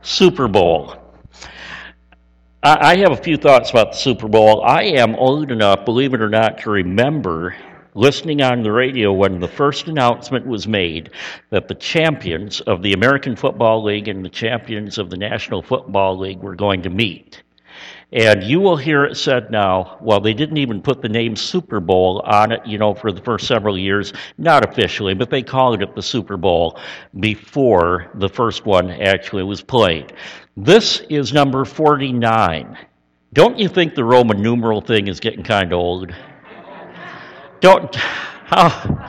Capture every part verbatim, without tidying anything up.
Super Bowl. I I have a few thoughts about the Super Bowl. I am old enough, believe it or not, to remember listening on the radio when the first announcement was made that the champions of the American Football League and the champions of the National Football League were going to meet. And you will hear it said now, well, they didn't even put the name Super Bowl on it, you know, for the first several years, not officially, but they called it the Super Bowl before the first one actually was played. This is number forty-nine. Don't you think the Roman numeral thing is getting kind of old? Don't, how,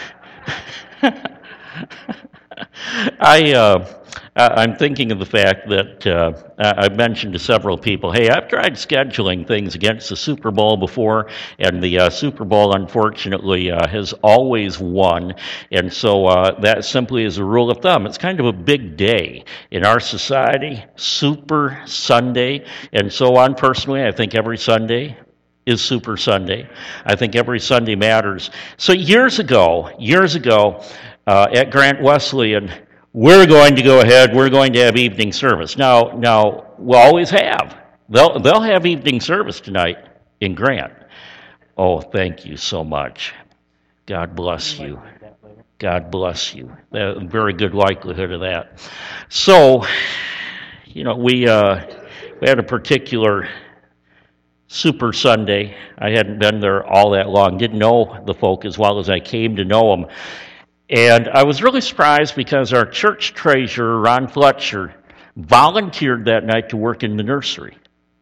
I, uh, I- I'm thinking of the fact that uh, I- I've mentioned to several people, hey, I've tried scheduling things against the Super Bowl before, and the uh, Super Bowl, unfortunately, uh, has always won. And so uh, that simply is a rule of thumb. It's kind of a big day in our society, Super Sunday. And so on, personally, I think every Sunday is Super Sunday. I think every Sunday matters. So years ago, years ago, uh, at Grant Wesleyan, we're going to go ahead, we're going to have evening service. Now, now we'll always have. They'll, they'll have evening service tonight in Grant. Oh, thank you so much. God bless you. God bless you. A very good likelihood of that. So, you know, we, uh, we had a particular Super Sunday. I hadn't been there all that long, didn't know the folk as well as I came to know them. And I was really surprised because our church treasurer, Ron Fletcher, volunteered that night to work in the nursery.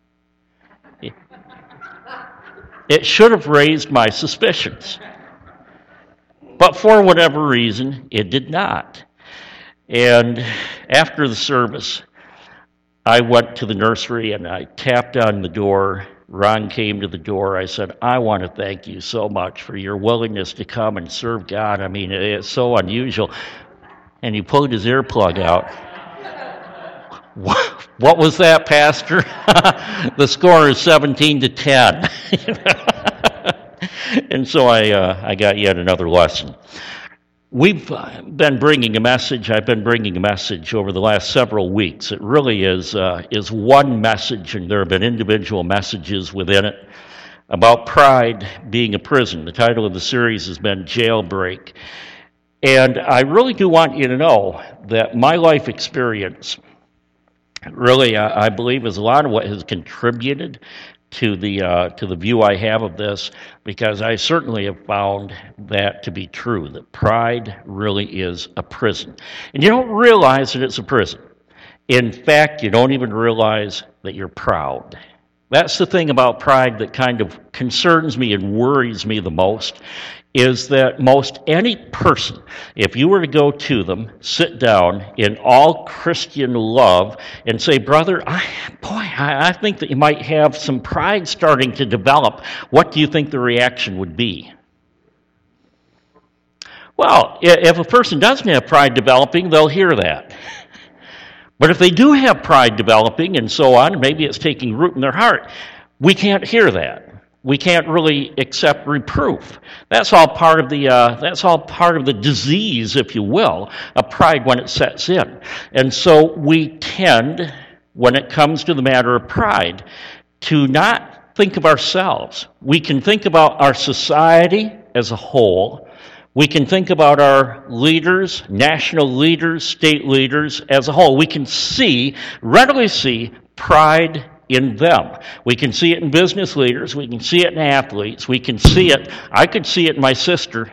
It should have raised my suspicions. But for whatever reason, it did not. And after the service, I went to the nursery and I tapped on the door. Ron came to the door. I said, I want to thank you so much for your willingness to come and serve God. I mean, it's so unusual. And he pulled his earplug out. What was that, Pastor? The score is seventeen to ten. And so I, uh, I got yet another lesson. We've been bringing a message, I've been bringing a message over the last several weeks. It really is uh, is one message, and there have been individual messages within it, about pride being a prison. The title of the series has been Jailbreak. And I really do want you to know that my life experience really, uh, I believe, is a lot of what has contributed to the uh, to the view I have of this, because I certainly have found that to be true, that pride really is a prison. And you don't realize that it's a prison. In fact, you don't even realize that you're proud. That's the thing about pride that kind of concerns me and worries me the most, is that most any person, if you were to go to them, sit down in all Christian love and say, brother, I, boy, I, I think that you might have some pride starting to develop, what do you think the reaction would be? Well, if a person doesn't have pride developing, they'll hear that. But if they do have pride developing and so on, maybe it's taking root in their heart, we can't hear that. We can't really accept reproof. That's all part of the uh, that's all part of the disease, if you will, of pride when it sets in. And so we tend, when it comes to the matter of pride, to not think of ourselves. We can think about our society as a whole. We can think about our leaders, national leaders, state leaders as a whole. We can see, readily see, pride in them. We can see it in business leaders. We can see it in athletes. We can see it. I could see it in my sister.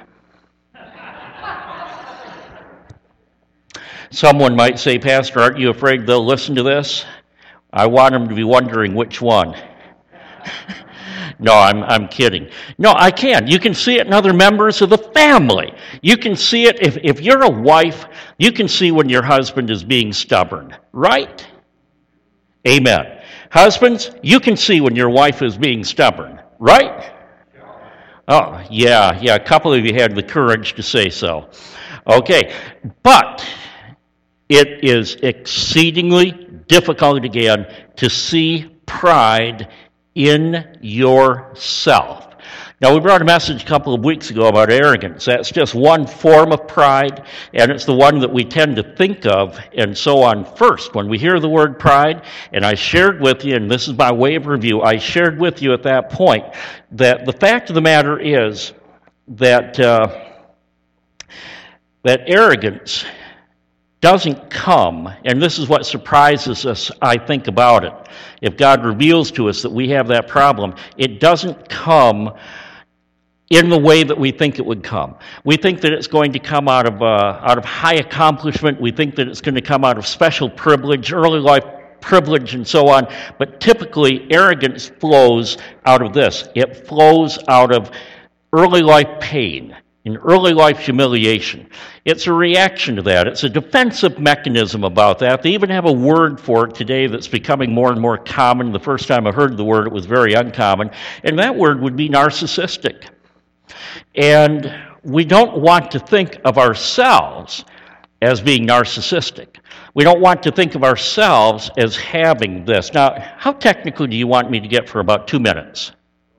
Someone might say, Pastor, aren't you afraid they'll listen to this? I want them to be wondering which one. No, I'm I'm kidding. No, I can. You can see it in other members of the family. You can see it, if, if you're a wife, you can see when your husband is being stubborn, right? Amen. Husbands, you can see when your wife is being stubborn, right? Oh, yeah, yeah, a couple of you had the courage to say so. Okay, but it is exceedingly difficult, again, to see pride in yourself. Now, we brought a message a couple of weeks ago about arrogance. That's just one form of pride, and it's the one that we tend to think of and so on first. When we hear the word pride, and I shared with you, and this is by way of review, I shared with you at that point that the fact of the matter is that uh, that arrogance doesn't come, and this is what surprises us, I think, about it. If God reveals to us that we have that problem, it doesn't come in the way that we think it would come. We think that it's going to come out of uh, out of high accomplishment. We think that it's going to come out of special privilege, early life privilege, and so on. But typically, arrogance flows out of this. It flows out of early life pain, in early life humiliation. It's a reaction to that. It's a defensive mechanism about that. They even have a word for it today that's becoming more and more common. The first time I heard the word, it was very uncommon, and that word would be narcissistic. And we don't want to think of ourselves as being narcissistic. We don't want to think of ourselves as having this. Now, how technical do you want me to get for about two minutes?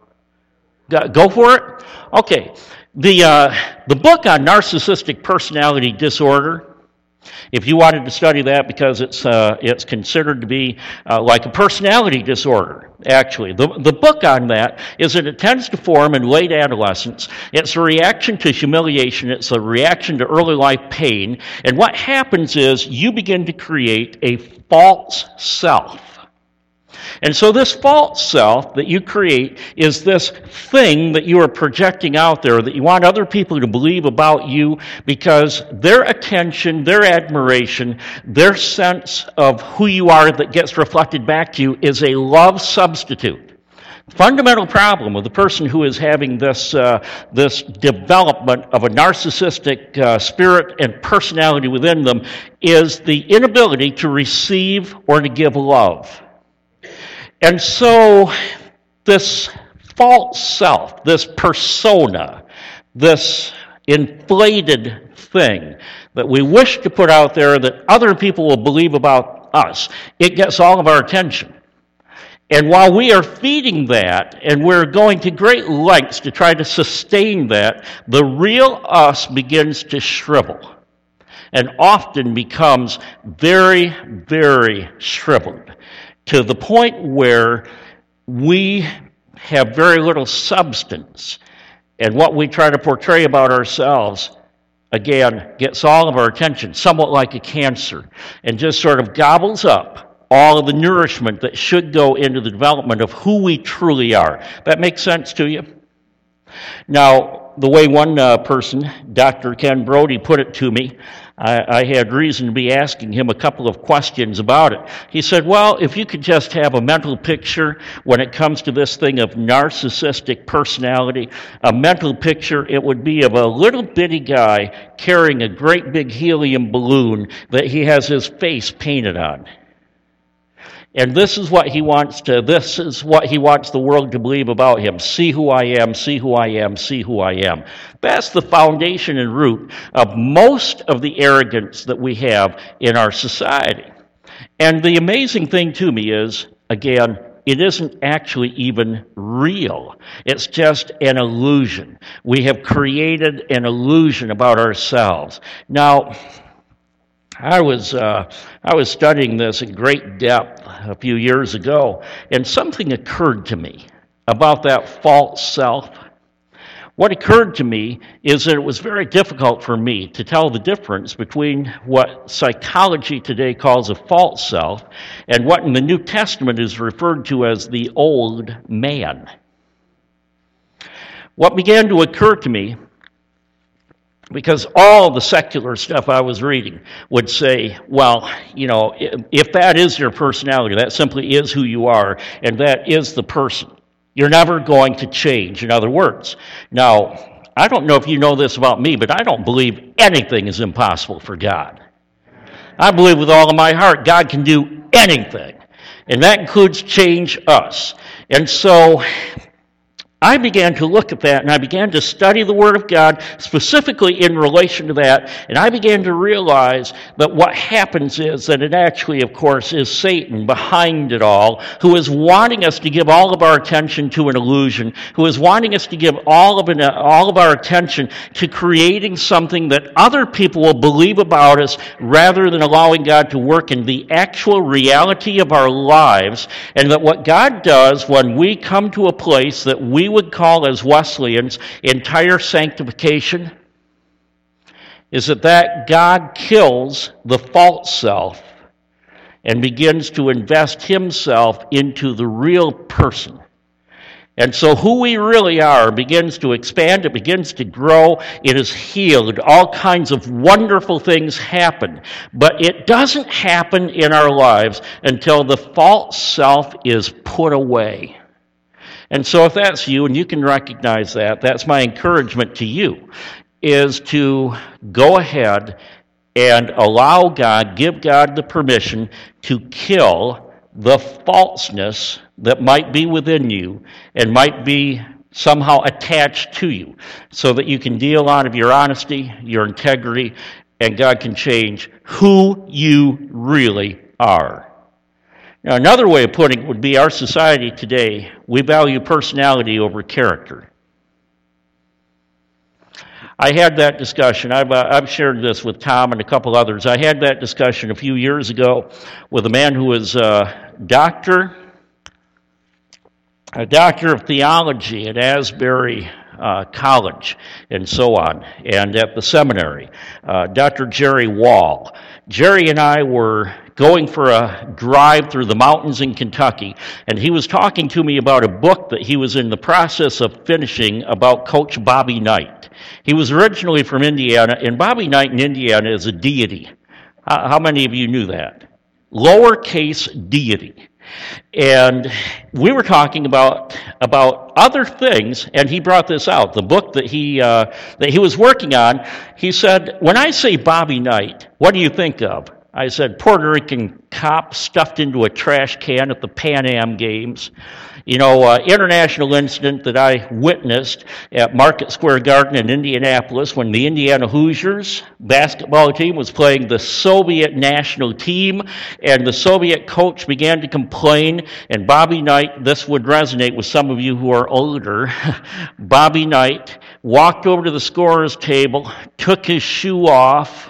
Go for it? Okay. The uh, the book on narcissistic personality disorder, if you wanted to study that, because it's uh, it's considered to be uh, like a personality disorder, actually. The, the book on that is that it tends to form in late adolescence. It's a reaction to humiliation. It's a reaction to early life pain. And what happens is you begin to create a false self. And so this false self that you create is this thing that you are projecting out there that you want other people to believe about you, because their attention, their admiration, their sense of who you are that gets reflected back to you is a love substitute. Fundamental problem with the person who is having this uh, this development of a narcissistic uh, spirit and personality within them is the inability to receive or to give love. And so this false self, this persona, this inflated thing that we wish to put out there that other people will believe about us, it gets all of our attention. And while we are feeding that, and we're going to great lengths to try to sustain that, the real us begins to shrivel and often becomes very, very shriveled, to the point where we have very little substance, and what we try to portray about ourselves, again, gets all of our attention, somewhat like a cancer, and just sort of gobbles up all of the nourishment that should go into the development of who we truly are. That makes sense to you? Now, the way one uh, person, Doctor Ken Brody, put it to me, I, I had reason to be asking him a couple of questions about it. He said, well, if you could just have a mental picture when it comes to this thing of narcissistic personality, a mental picture, it would be of a little bitty guy carrying a great big helium balloon that he has his face painted on. And this is what he wants to, this is what he wants the world to believe about him. See who I am, see who I am, see who I am. That's the foundation and root of most of the arrogance that we have in our society. And the amazing thing to me is, again, it isn't actually even real. It's just an illusion. We have created an illusion about ourselves. Now, I was uh, I was studying this in great depth a few years ago, and something occurred to me about that false self. What occurred to me is that it was very difficult for me to tell the difference between what psychology today calls a false self and what in the New Testament is referred to as the old man. What began to occur to me, because all the secular stuff I was reading would say, well, you know, if that is your personality, that simply is who you are, and that is the person. You're never going to change, in other words. Now, I don't know if you know this about me, but I don't believe anything is impossible for God. I believe with all of my heart God can do anything, and that includes change us. And so I began to look at that, and I began to study the Word of God specifically in relation to that, and I began to realize that what happens is that it actually, of course, is Satan behind it all, who is wanting us to give all of our attention to an illusion, who is wanting us to give all of, an, all of our attention to creating something that other people will believe about us rather than allowing God to work in the actual reality of our lives, and that what God does when we come to a place that we would call as Wesleyans entire sanctification is that that God kills the false self and begins to invest himself into the real person. And so who we really are begins to expand, it begins to grow, it is healed, all kinds of wonderful things happen. But it doesn't happen in our lives until the false self is put away. And so if that's you, and you can recognize that, that's my encouragement to you, is to go ahead and allow God, give God the permission to kill the falseness that might be within you and might be somehow attached to you, so that you can deal out of your honesty, your integrity, and God can change who you really are. Now, another way of putting it would be our society today, we value personality over character. I had that discussion. I've, uh, I've shared this with Tom and a couple others. I had that discussion a few years ago with a man who was a doctor, a doctor of theology at Asbury uh, College and so on, and at the seminary, uh, Doctor Jerry Wall. Jerry and I were going for a drive through the mountains in Kentucky, and he was talking to me about a book that he was in the process of finishing about Coach Bobby Knight. He was originally from Indiana, and Bobby Knight in Indiana is a deity. How, how many of you knew that? Lowercase deity. And we were talking about about other things, and he brought this out. The book that he uh, that he was working on, he said, when I say Bobby Knight, what do you think of? I said, Puerto Rican cop stuffed into a trash can at the Pan Am Games. You know, uh, international incident that I witnessed at Market Square Garden in Indianapolis when the Indiana Hoosiers basketball team was playing the Soviet national team, and the Soviet coach began to complain, and Bobby Knight, this would resonate with some of you who are older, Bobby Knight walked over to the scorer's table, took his shoe off,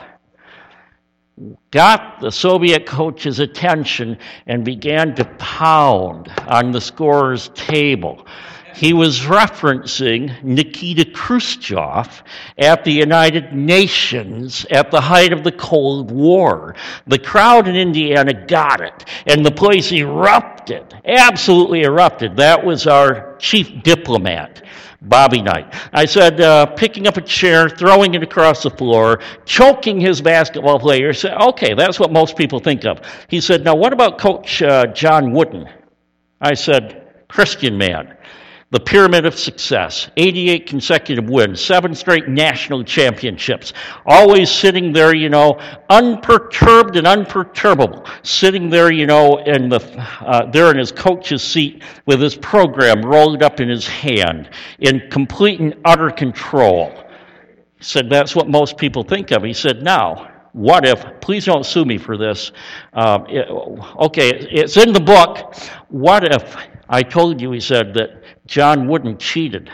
got the Soviet coach's attention, and began to pound on the scorer's table. He was referencing Nikita Khrushchev at the United Nations at the height of the Cold War. The crowd in Indiana got it, and the place erupted, absolutely erupted. That was our chief diplomat, Bobby Knight. I said, uh, picking up a chair, throwing it across the floor, choking his basketball player. He said, okay, that's what most people think of. He said, now what about Coach uh, John Wooden? I said, Christian man. The pyramid of success, eighty-eight consecutive wins, seven straight national championships, always sitting there, you know, unperturbed and unperturbable, sitting there, you know, in the uh, there in his coach's seat with his program rolled up in his hand, in complete and utter control. He said, that's what most people think of. He said, now, what if, please don't sue me for this, um, it, okay, it's in the book, what if I told you, he said, that John Wooden cheated,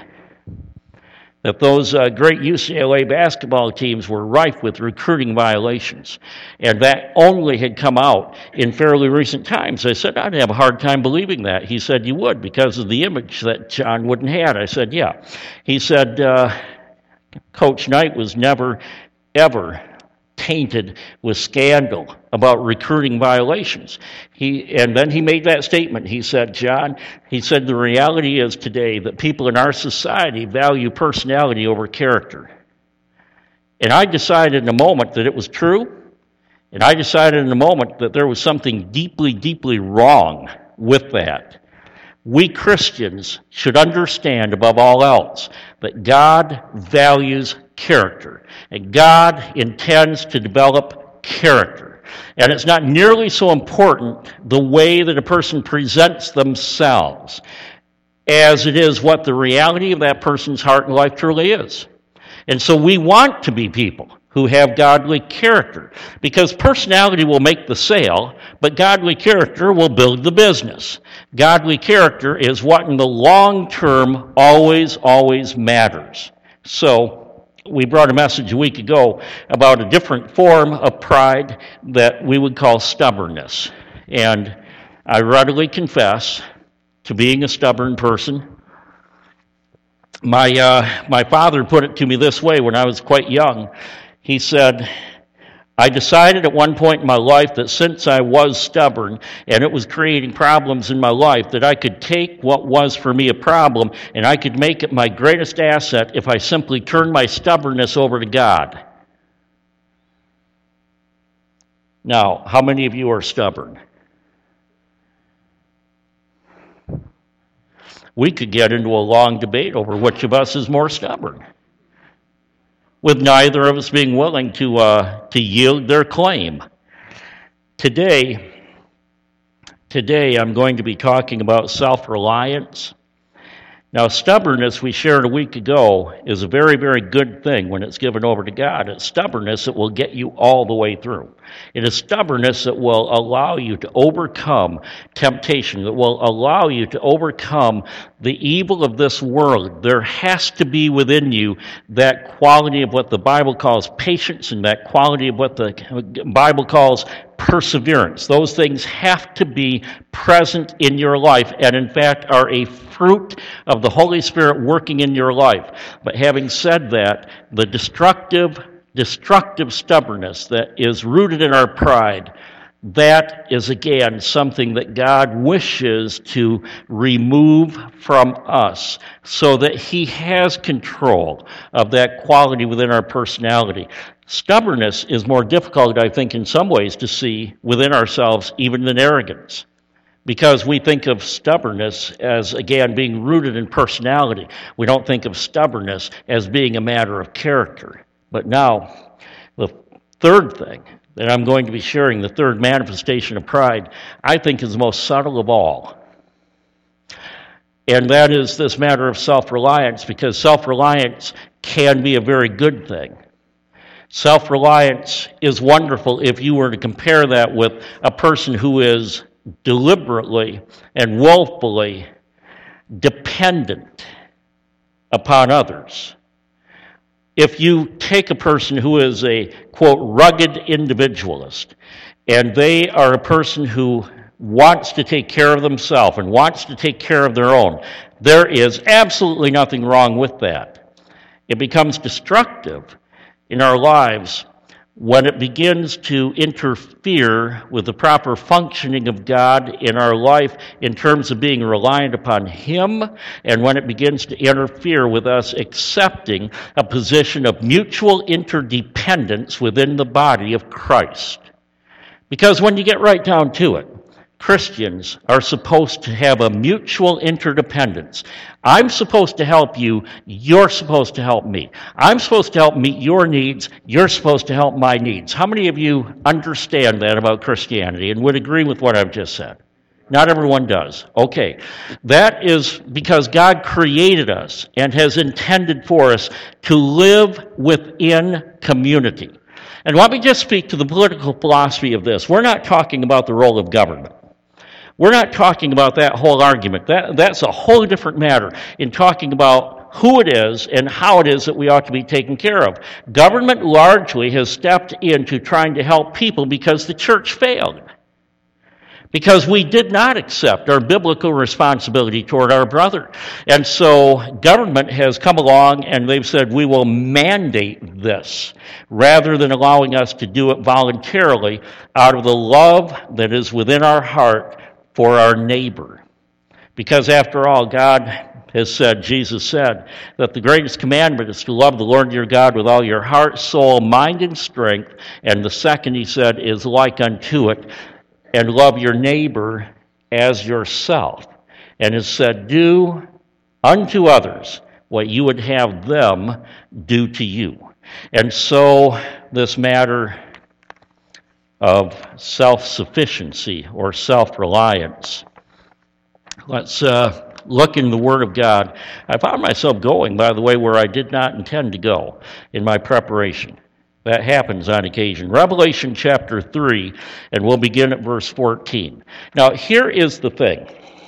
that those uh, great U C L A basketball teams were rife with recruiting violations, and that only had come out in fairly recent times. I said, I'd have a hard time believing that. He said, you would, because of the image that John Wooden had. I said, yeah. He said, uh, Coach Knight was never, ever tainted with scandal about recruiting violations. He and then he made that statement. He said, John, he said, the reality is today that people in our society value personality over character. And I decided in a moment that it was true, and I decided in a moment that there was something deeply, deeply wrong with that. We Christians should understand above all else that God values character, and God intends to develop character. And it's not nearly so important the way that a person presents themselves as it is what the reality of that person's heart and life truly is. And so we want to be people who have godly character, because personality will make the sale, but godly character will build the business. Godly character is what in the long term always, always matters. So we brought a message a week ago about a different form of pride that we would call stubbornness. And I readily confess to being a stubborn person. My uh, my father put it to me this way when I was quite young. He said, I decided at one point in my life that since I was stubborn and it was creating problems in my life, that I could take what was for me a problem and I could make it my greatest asset if I simply turned my stubbornness over to God. Now, how many of you are stubborn? We could get into a long debate over which of us is more stubborn, with neither of us being willing to uh, to yield their claim. Today, today I'm going to be talking about self-reliance. Now, stubbornness, we shared a week ago, is a very, very good thing when it's given over to God. It's stubbornness that will get you all the way through. It is stubbornness that will allow you to overcome temptation, that will allow you to overcome the evil of this world. There has to be within you that quality of what the Bible calls patience and that quality of what the Bible calls perseverance. Those things have to be present in your life and, in fact, are a fruit of the Holy Spirit working in your life. But having said that, the destructive, destructive stubbornness that is rooted in our pride, that is, again, something that God wishes to remove from us so that He has control of that quality within our personality. Stubbornness is more difficult, I think, in some ways to see within ourselves even than arrogance, because we think of stubbornness as, again, being rooted in personality. We don't think of stubbornness as being a matter of character. But now, the third thing that I'm going to be sharing, the third manifestation of pride, I think is the most subtle of all. And that is this matter of self-reliance, because self-reliance can be a very good thing. Self-reliance is wonderful if you were to compare that with a person who is deliberately and willfully dependent upon others. If you take a person who is a, quote, rugged individualist, and they are a person who wants to take care of themselves and wants to take care of their own, there is absolutely nothing wrong with that. It becomes destructive in our lives when it begins to interfere with the proper functioning of God in our life in terms of being reliant upon Him, and when it begins to interfere with us accepting a position of mutual interdependence within the body of Christ. Because when you get right down to it, Christians are supposed to have a mutual interdependence. I'm supposed to help you, you're supposed to help me. I'm supposed to help meet your needs, you're supposed to help my needs. How many of you understand that about Christianity and would agree with what I've just said? Not everyone does. Okay. That is because God created us and has intended for us to live within community. And let me just speak to the political philosophy of this. We're not talking about the role of government. We're not talking about that whole argument. That, that's a whole different matter in talking about who it is and how it is that we ought to be taken care of. Government largely has stepped into trying to help people because the church failed. Because we did not accept our biblical responsibility toward our brother. And so government has come along and they've said, we will mandate this, rather than allowing us to do it voluntarily out of the love that is within our heart for our neighbor. Because after all, God has said, Jesus said, that the greatest commandment is to love the Lord your God with all your heart, soul, mind, and strength. And the second, he said, is like unto it, and love your neighbor as yourself. And has said, do unto others what you would have them do to you. And so this matter of self-sufficiency or self-reliance. Let's uh, look in the Word of God, I found myself going, by the way, where I did not intend to go in my preparation. That happens on occasion. Revelation chapter three, and we'll begin at verse fourteen. Now, here is the thing.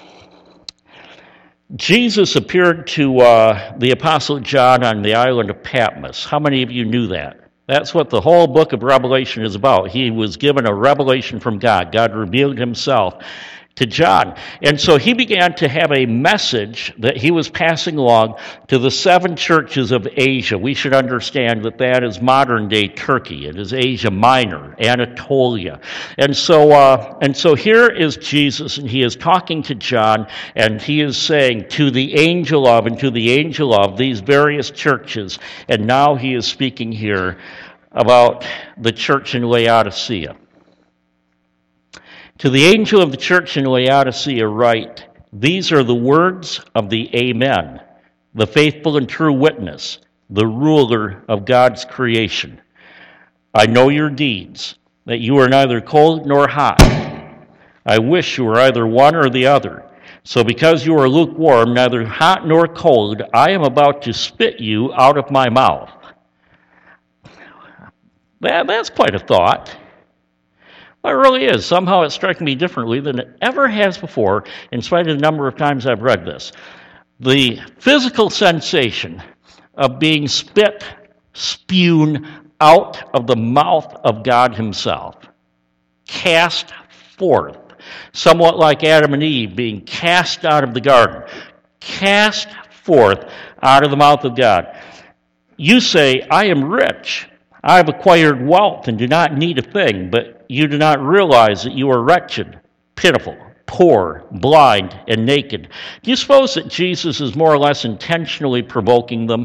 Jesus appeared to uh, the Apostle John on the island of Patmos. How many of you knew that? That's what the whole book of Revelation is about. He was given a revelation from God. God revealed himself to John. And so he began to have a message that he was passing along to the seven churches of Asia. We should understand that that is modern-day Turkey. It is Asia Minor, Anatolia. And so, uh, and so here is Jesus, and he is talking to John, and he is saying, to the angel of, and to the angel of these various churches. And now he is speaking here about the church in Laodicea. To the angel of the church in Laodicea write, these are the words of the Amen, the faithful and true witness, the ruler of God's creation. I know your deeds, that you are neither cold nor hot. I wish you were either one or the other. So because you are lukewarm, neither hot nor cold, I am about to spit you out of my mouth. That, that's quite a thought. Well, it really is. Somehow it struck me differently than it ever has before, in spite of the number of times I've read this. The physical sensation of being spit, spewed out of the mouth of God himself, cast forth, somewhat like Adam and Eve being cast out of the garden, cast forth out of the mouth of God. You say, I am rich. I have acquired wealth and do not need a thing, but you do not realize that you are wretched, pitiful, poor, blind, and naked. Do you suppose that Jesus is more or less intentionally provoking them?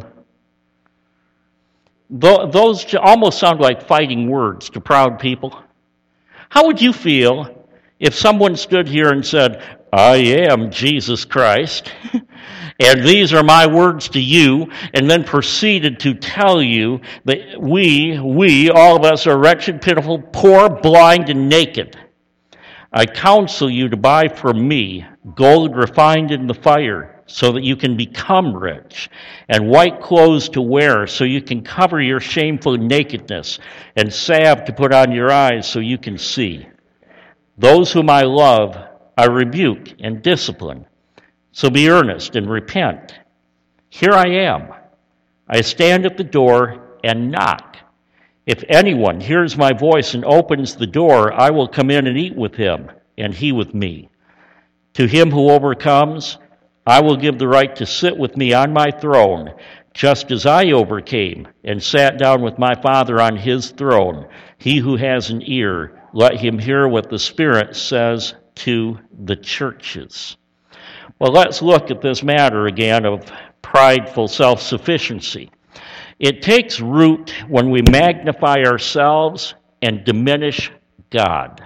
Those almost sound like fighting words to proud people. How would you feel if someone stood here and said, I am Jesus Christ, and these are my words to you, and then proceeded to tell you that we, we, all of us are wretched, pitiful, poor, blind, and naked. I counsel you to buy from me gold refined in the fire, so that you can become rich, and white clothes to wear, so you can cover your shameful nakedness, and salve to put on your eyes, so you can see. Those whom I love, I rebuke and discipline. So be earnest and repent. Here I am. I stand at the door and knock. If anyone hears my voice and opens the door, I will come in and eat with him, and he with me. To him who overcomes, I will give the right to sit with me on my throne, just as I overcame and sat down with my Father on his throne. He who has an ear, let him hear what the Spirit says to the churches. Well, let's look at this matter again of prideful self-sufficiency. It takes root when we magnify ourselves and diminish God.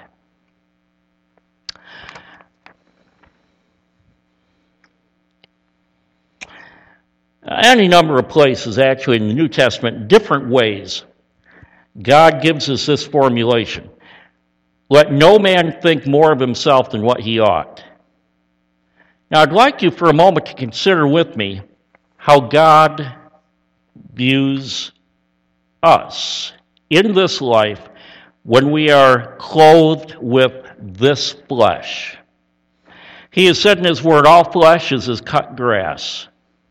Any number of places, actually, in the New Testament, different ways, God gives us this formulation. Let no man think more of himself than what he ought. Now, I'd like you for a moment to consider with me how God views us in this life when we are clothed with this flesh. He has said in his word, all flesh is as cut grass.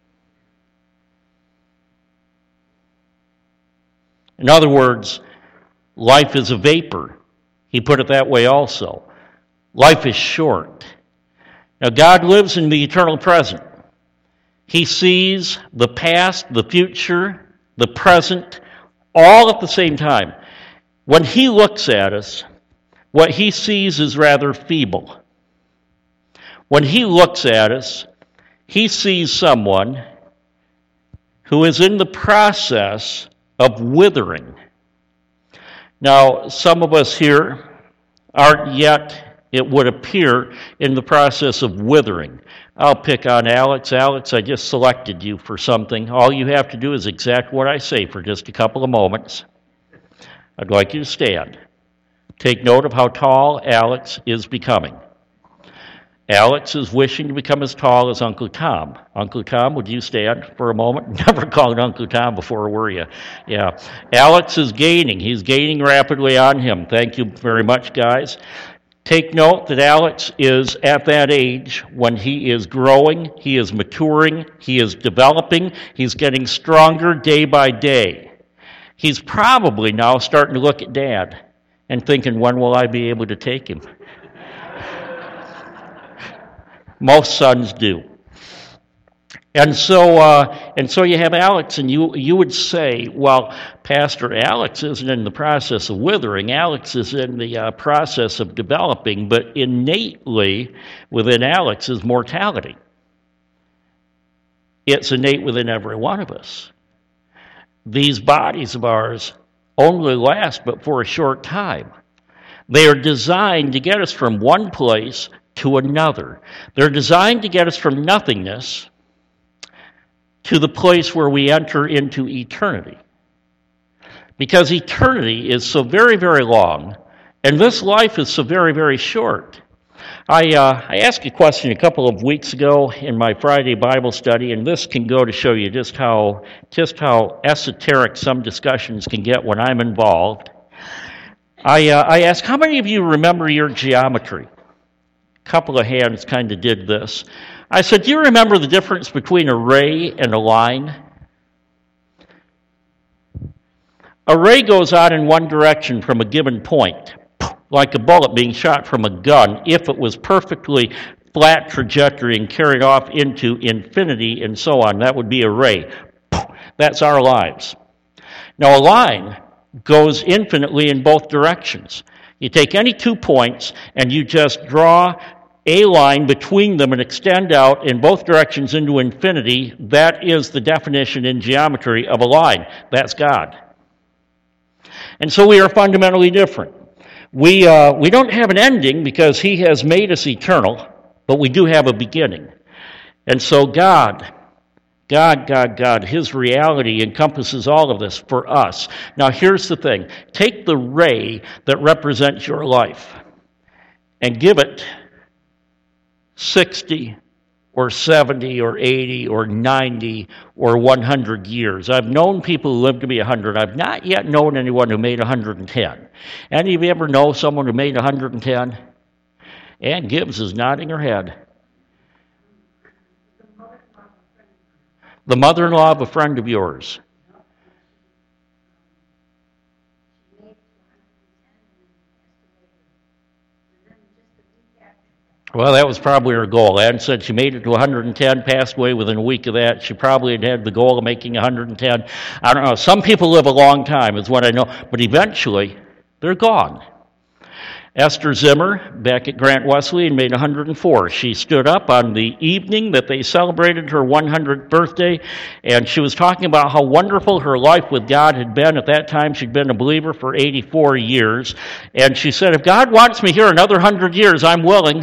In other words, life is a vapor. He put it that way also. Life is short. Now, God lives in the eternal present. He sees the past, the future, the present, all at the same time. When he looks at us, what he sees is rather feeble. When he looks at us, he sees someone who is in the process of withering. Now, some of us here aren't yet, it would appear, in the process of withering. I'll pick on Alex. Alex, I just selected you for something. All you have to do is exact what I say for just a couple of moments. I'd like you to stand. Take note of how tall Alex is becoming. Alex is wishing to become as tall as Uncle Tom. Uncle Tom, would you stand for a moment? Never called Uncle Tom before, were you? Yeah. Alex is gaining. He's gaining rapidly on him. Thank you very much, guys. Take note that Alex is at that age when he is growing, he is maturing, he is developing, he's getting stronger day by day. He's probably now starting to look at Dad and thinking, when will I be able to take him? Most sons do. And so uh, and so you have Alex, and you you would say, well, Pastor, Alex isn't in the process of withering. Alex is in the uh, process of developing, but innately within Alex is mortality. It's innate within every one of us. These bodies of ours only last but for a short time. They are designed to get us from one place to another. They're designed to get us from nothingness to the place where we enter into eternity. Because eternity is so very, very long, and this life is so very, very short. I uh, I asked a question a couple of weeks ago in my Friday Bible study, and this can go to show you just how just how esoteric some discussions can get when I'm involved. I uh, I asked, how many of you remember your geometry? A couple of hands kind of did this. I said, do you remember the difference between a ray and a line? A ray goes out in one direction from a given point, like a bullet being shot from a gun, if it was perfectly flat trajectory and carried off into infinity and so on. That would be a ray. That's our lives. Now, a line goes infinitely in both directions. You take any two points and you just draw a line between them and extend out in both directions into infinity. That is the definition in geometry of a line. That's God. And so we are fundamentally different. We uh, we don't have an ending because He has made us eternal, but we do have a beginning. And so God, God, God, God, His reality encompasses all of this for us. Now here's the thing. Take the ray that represents your life and give it sixty or seventy or eighty or ninety or one hundred years. I've known people who lived to be one hundred. I've not yet known anyone who made one hundred ten. Any of you ever know someone who made one hundred ten? Ann Gibbs is nodding her head. The mother-in-law of a friend of yours. Well, that was probably her goal. Ann said she made it to one hundred ten, passed away within a week of that. She probably had had the goal of making one hundred ten. I don't know. Some people live a long time, is what I know. But eventually, they're gone. Esther Zimmer, back at Grant Wesleyan, made one hundred four. She stood up on the evening that they celebrated her one hundredth birthday, and she was talking about how wonderful her life with God had been. At that time, she'd been a believer for eighty-four years. And she said, if God wants me here another one hundred years, I'm willing.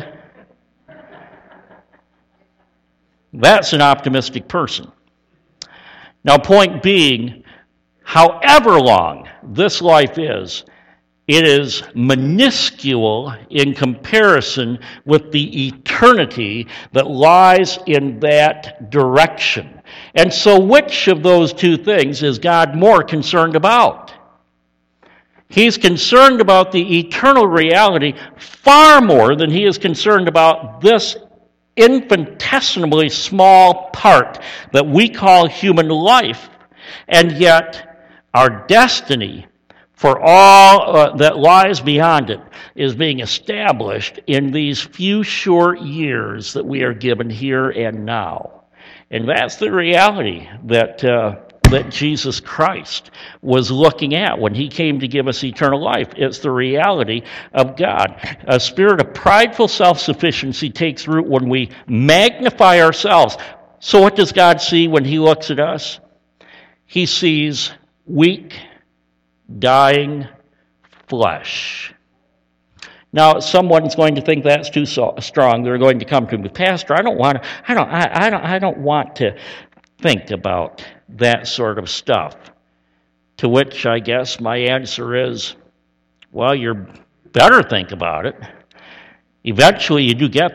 That's an optimistic person. Now, point being, however long this life is, it is minuscule in comparison with the eternity that lies in that direction. And so which of those two things is God more concerned about? He's concerned about the eternal reality far more than he is concerned about this infinitesimally small part that we call human life, and yet our destiny for all uh, that lies beyond it is being established in these few short years that we are given here and now. And that's the reality that uh, that Jesus Christ was looking at when he came to give us eternal life. It's the reality of God. A spirit of prideful self-sufficiency takes root when we magnify ourselves. So what does God see when he looks at us? He sees weak, dying flesh. Now, someone's going to think that's too so strong. They're going to come to me, Pastor, I don't want to, I don't, I, I don't, I don't want to think about that sort of stuff. To which I guess my answer is, well, you better think about it. Eventually you do get there.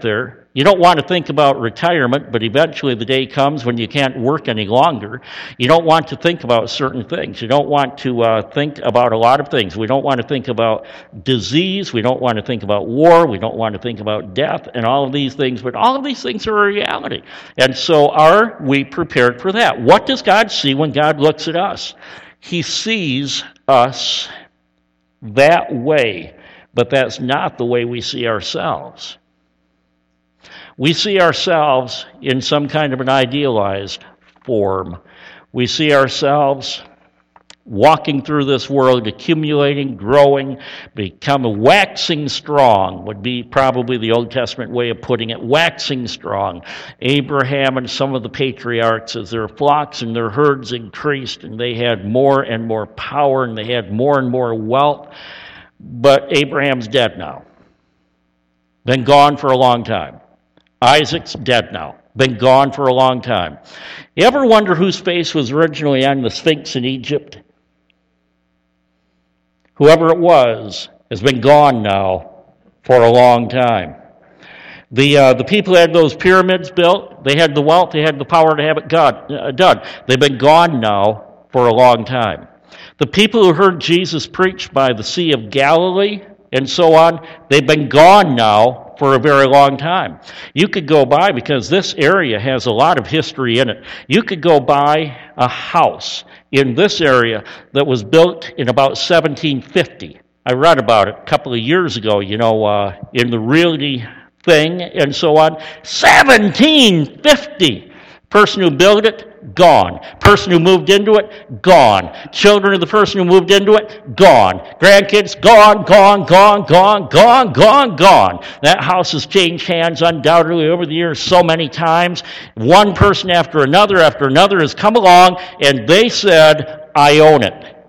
You don't want to think about retirement, but eventually the day comes when you can't work any longer. You don't want to think about certain things. You don't want to uh, think about a lot of things. We don't want to think about disease. We don't want to think about war. We don't want to think about death and all of these things, but all of these things are a reality. And so are we prepared for that? What does God see when God looks at us? He sees us that way, but that's not the way we see ourselves. We see ourselves in some kind of an idealized form. We see ourselves walking through this world, accumulating, growing, becoming waxing strong, would be probably the Old Testament way of putting it, waxing strong. Abraham and some of the patriarchs, as their flocks and their herds increased, and they had more and more power, and they had more and more wealth. But Abraham's dead now. Been gone for a long time. Isaac's dead now. Been gone for a long time. You ever wonder whose face was originally on the Sphinx in Egypt? Whoever it was has been gone now for a long time. The uh, the people who had those pyramids built, they had the wealth, they had the power to have it God, uh, done. They've been gone now for a long time. The people who heard Jesus preach by the Sea of Galilee and so on, they've been gone now for a very long time. You could go by, because this area has a lot of history in it, you could go by a house in this area that was built in about seventeen fifty. I read about it a couple of years ago, you know, uh, in the Realty thing and so on. seventeen fifty! Person who built it, gone. Person who moved into it, gone. Children of the person who moved into it, gone. Grandkids, gone, gone, gone, gone, gone, gone, gone. That house has changed hands undoubtedly over the years so many times. One person after another after another has come along, and they said, I own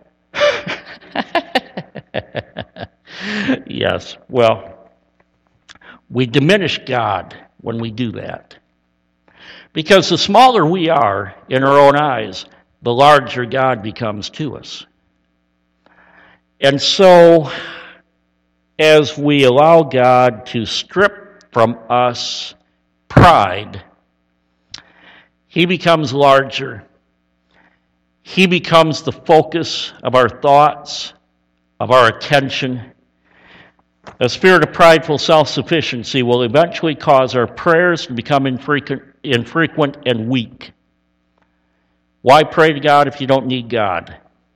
it. Yes, well, we diminish God when we do that. Because the smaller we are in our own eyes, the larger God becomes to us. And so, as we allow God to strip from us pride, He becomes larger. He becomes the focus of our thoughts, of our attention. A spirit of prideful self-sufficiency will eventually cause our prayers to become infrequent, infrequent and weak. Why pray to God if you don't need God?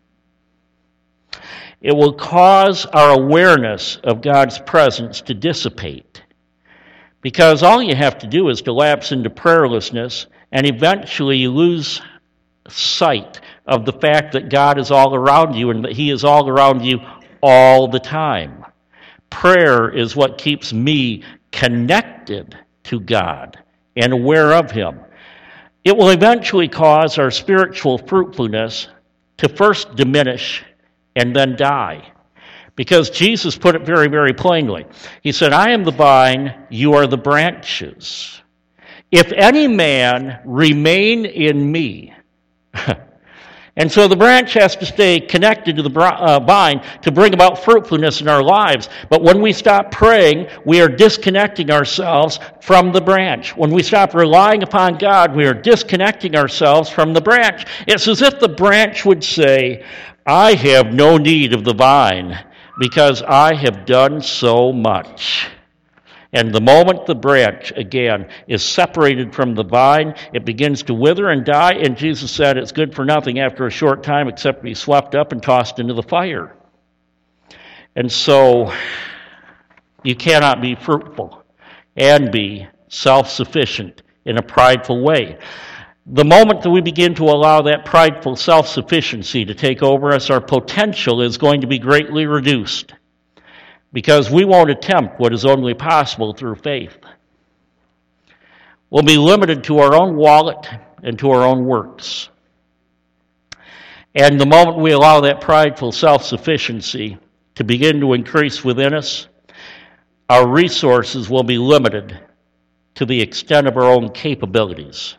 It will cause our awareness of God's presence to dissipate, because all you have to do is to lapse into prayerlessness, and eventually you lose sight of the fact that God is all around you and that He is all around you all the time. Prayer is what keeps me connected to God and aware of Him. It will eventually cause our spiritual fruitfulness to first diminish and then die. Because Jesus put it very, very plainly. He said, I am the vine, you are the branches. If any man remain in me, and so the branch has to stay connected to the uh, vine to bring about fruitfulness in our lives. But when we stop praying, we are disconnecting ourselves from the branch. When we stop relying upon God, we are disconnecting ourselves from the branch. It's as if the branch would say, I have no need of the vine because I have done so much. And the moment the branch, again, is separated from the vine, it begins to wither and die, and Jesus said it's good for nothing after a short time except to be swept up and tossed into the fire. And so, you cannot be fruitful and be self-sufficient in a prideful way. The moment that we begin to allow that prideful self-sufficiency to take over us, our potential is going to be greatly reduced, because we won't attempt what is only possible through faith. We'll be limited to our own wallet and to our own works. And the moment we allow that prideful self-sufficiency to begin to increase within us, our resources will be limited to the extent of our own capabilities.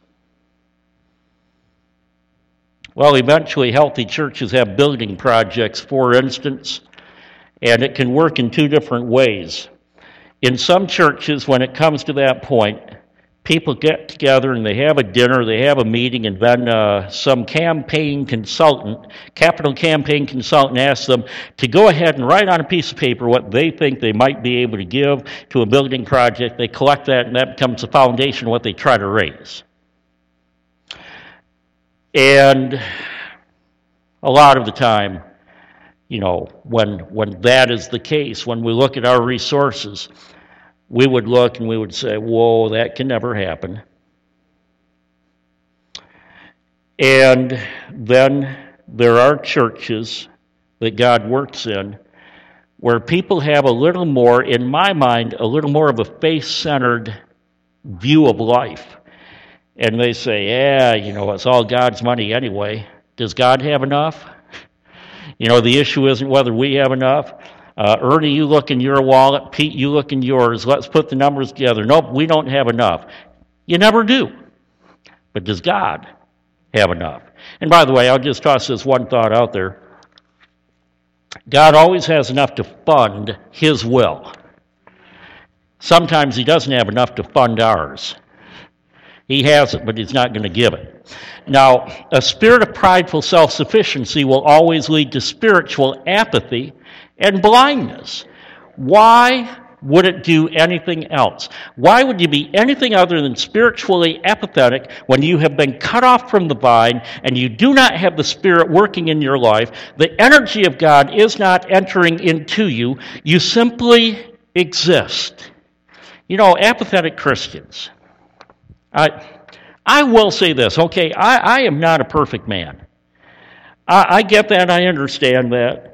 Well, eventually healthy churches have building projects, for instance, and it can work in two different ways. In some churches, when it comes to that point, people get together and they have a dinner, they have a meeting, and then uh, some campaign consultant, capital campaign consultant asks them to go ahead and write on a piece of paper what they think they might be able to give to a building project. They collect that, and that becomes the foundation of what they try to raise. And a lot of the time, you know, when when that is the case, when we look at our resources, we would look and we would say, whoa, that can never happen. And then there are churches that God works in where people have a little more, in my mind, a little more of a faith-centered view of life. And they say, yeah, you know, it's all God's money anyway. Does God have enough? You know, the issue isn't whether we have enough. Uh, Ernie, you look in your wallet. Pete, you look in yours. Let's put the numbers together. Nope, we don't have enough. You never do. But does God have enough? And by the way, I'll just toss this one thought out there. God always has enough to fund His will. Sometimes He doesn't have enough to fund ours. He has it, but He's not going to give it. Now, a spirit of prideful self-sufficiency will always lead to spiritual apathy and blindness. Why would it do anything else? Why would you be anything other than spiritually apathetic when you have been cut off from the vine and you do not have the Spirit working in your life? The energy of God is not entering into you. You simply exist. You know, apathetic Christians. I, I will say this, okay, I, I am not a perfect man. I, I get that, I understand that.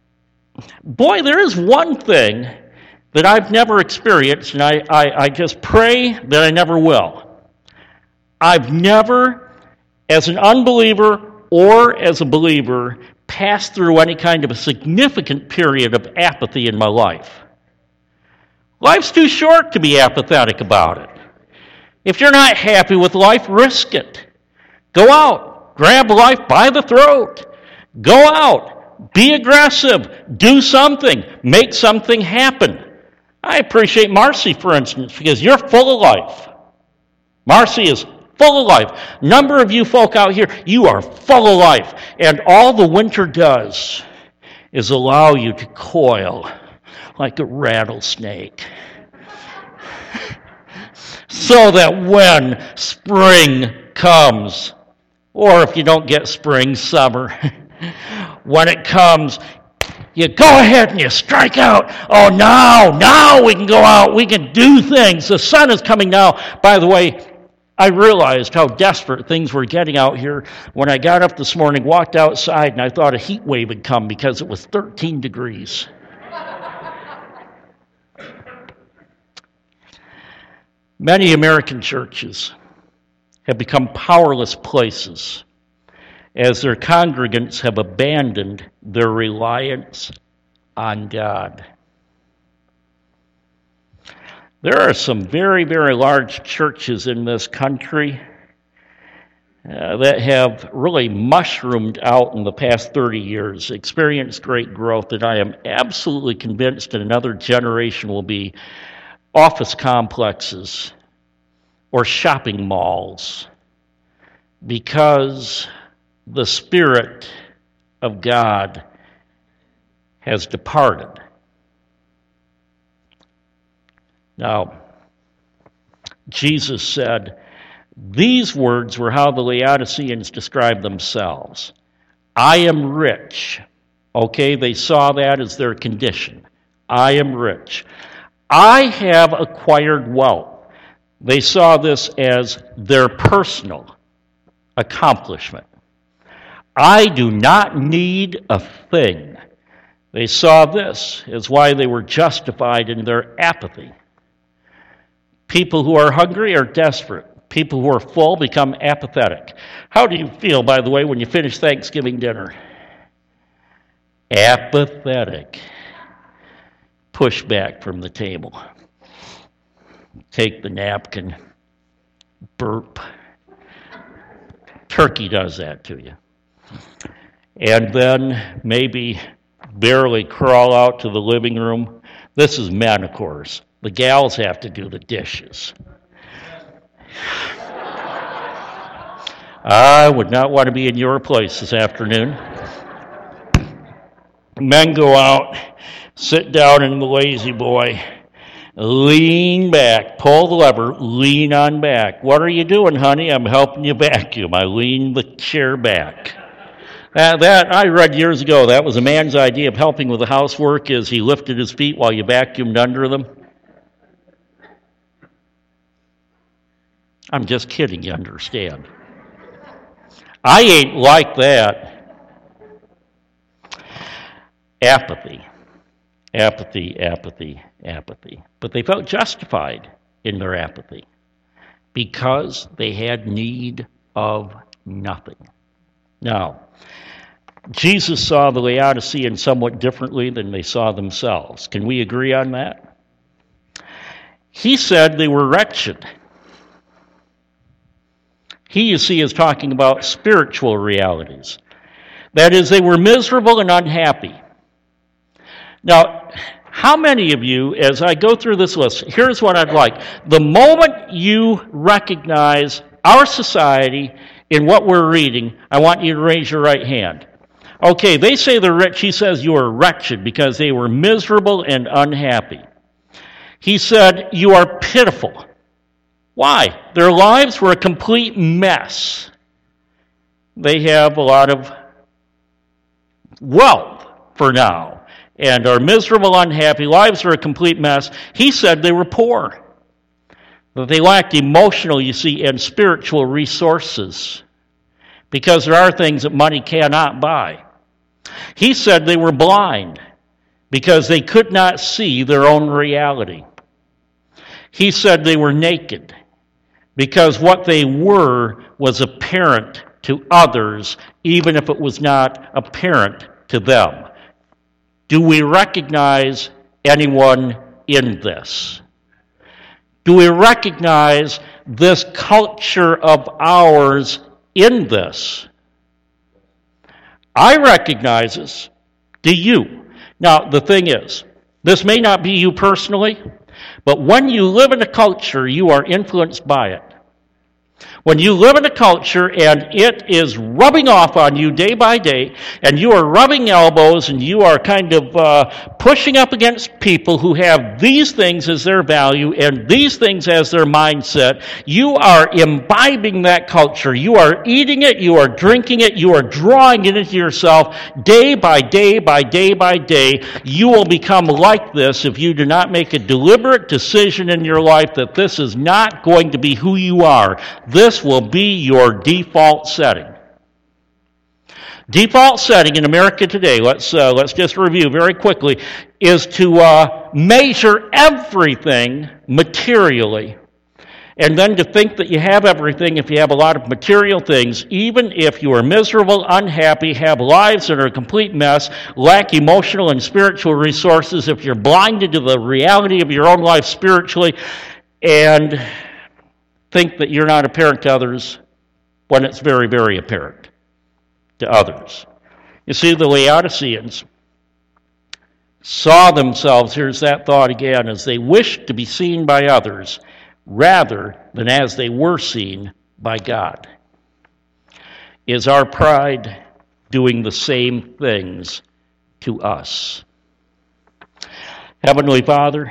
Boy, there is one thing that I've never experienced, and I, I, I just pray that I never will. I've never, as an unbeliever or as a believer, passed through any kind of a significant period of apathy in my life. Life's too short to be apathetic about it. If you're not happy with life, risk it. Go out, grab life by the throat. Go out. Be aggressive. Do something. Make something happen. I appreciate Marcy, for instance, because you're full of life. Marcy is full of life. Number of you folk out here, you are full of life. And all the winter does is allow you to coil like a rattlesnake. So that when spring comes, or if you don't get spring, summer, when it comes, you go ahead and you strike out. Oh, now, now we can go out. We can do things. The sun is coming now. By the way, I realized how desperate things were getting out here when I got up this morning, walked outside, and I thought a heat wave had come because it was thirteen degrees. Many American churches have become powerless places as their congregants have abandoned their reliance on God. There are some very, very large churches in this country uh, that have really mushroomed out in the past thirty years, experienced great growth, and I am absolutely convinced that another generation will be office complexes or shopping malls because the Spirit of God has departed. Now, Jesus said, these words were how the Laodiceans described themselves. I am rich. Okay, they saw that as their condition. I am rich. I have acquired wealth. They saw this as their personal accomplishment. I do not need a thing. They saw this as why they were justified in their apathy. People who are hungry are desperate. People who are full become apathetic. How do you feel, by the way, when you finish Thanksgiving dinner? Apathetic. Push back from the table. Take the napkin. Burp. Turkey does that to you. And then maybe barely crawl out to the living room. This is men, of course. The gals have to do the dishes. I would not want to be in your place this afternoon. Men go out, sit down in the lazy boy, lean back, pull the lever, lean on back. What are you doing, honey? I'm helping you vacuum. I lean the chair back. That, that I read years ago, that was a man's idea of helping with the housework, is he lifted his feet while you vacuumed under them. I'm just kidding, you understand. I ain't like that. Apathy, apathy, apathy, apathy. But they felt justified in their apathy because they had need of nothing. Now, Jesus saw the Laodiceans somewhat differently than they saw themselves. Can we agree on that? He said they were wretched. He, you see, is talking about spiritual realities. That is, they were miserable and unhappy. Now, how many of you, as I go through this list, here's what I'd like. The moment you recognize our society in what we're reading, I want you to raise your right hand. Okay, they say they're rich. He says you are wretched because they were miserable and unhappy. He said you are pitiful. Why? Their lives were a complete mess. They have a lot of wealth for now and are miserable, unhappy. Lives are a complete mess. He said they were poor, that they lacked emotional, you see, and spiritual resources because there are things that money cannot buy. He said they were blind because they could not see their own reality. He said they were naked because what they were was apparent to others, even if it was not apparent to them. Do we recognize anyone in this? Do we recognize this culture of ours in this? I recognize this. Do you? Now, the thing is, this may not be you personally, but when you live in a culture, you are influenced by it. When you live in a culture and it is rubbing off on you day by day, and you are rubbing elbows and you are kind of uh, pushing up against people who have these things as their value and these things as their mindset, you are imbibing that culture. You are eating it, you are drinking it, you are drawing it into yourself day by day by day by day. You will become like this if you do not make a deliberate decision in your life that this is not going to be who you are. This will be your default setting. Default setting in America today, let's uh, let's just review very quickly, is to uh, measure everything materially, and then to think that you have everything if you have a lot of material things, even if you are miserable, unhappy, have lives that are a complete mess, lack emotional and spiritual resources, if you're blinded to the reality of your own life spiritually, and think that you're not apparent to others when it's very, very apparent to others. You see, the Laodiceans saw themselves, here's that thought again, as they wished to be seen by others rather than as they were seen by God. Is our pride doing the same things to us? Heavenly Father,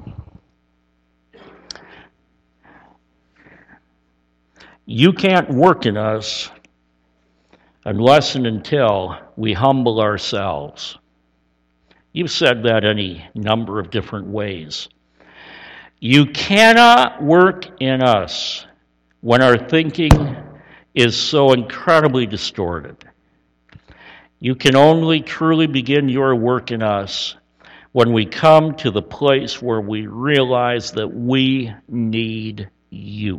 you can't work in us unless and until we humble ourselves. You've said that any number of different ways. You cannot work in us when our thinking is so incredibly distorted. You can only truly begin your work in us when we come to the place where we realize that we need you.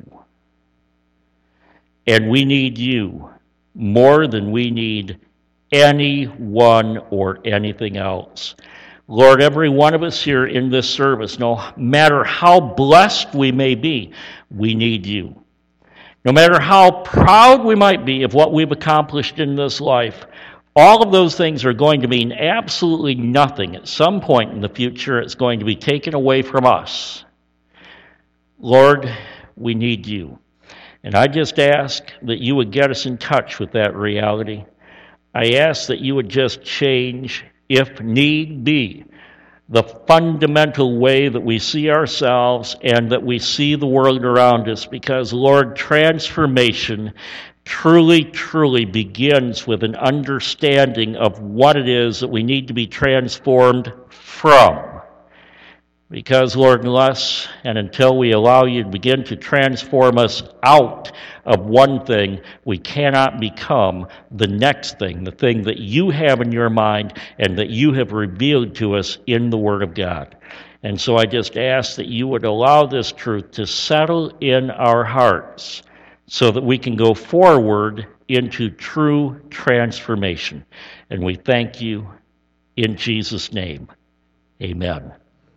And we need you more than we need anyone or anything else. Lord, every one of us here in this service, no matter how blessed we may be, we need you. No matter how proud we might be of what we've accomplished in this life, All of those things are going to mean absolutely nothing. At some point in the future, it's going to be taken away from us. Lord, we need you. And I just ask that you would get us in touch with that reality. I ask that you would just change, if need be, the fundamental way that we see ourselves and that we see the world around us, because, Lord, transformation truly, truly begins with an understanding of what it is that we need to be transformed from. Because, Lord, unless and until we allow you to begin to transform us out of one thing, we cannot become the next thing, the thing that you have in your mind and that you have revealed to us in the Word of God. And so I just ask that you would allow this truth to settle in our hearts so that we can go forward into true transformation. And we thank you in Jesus' name. Amen.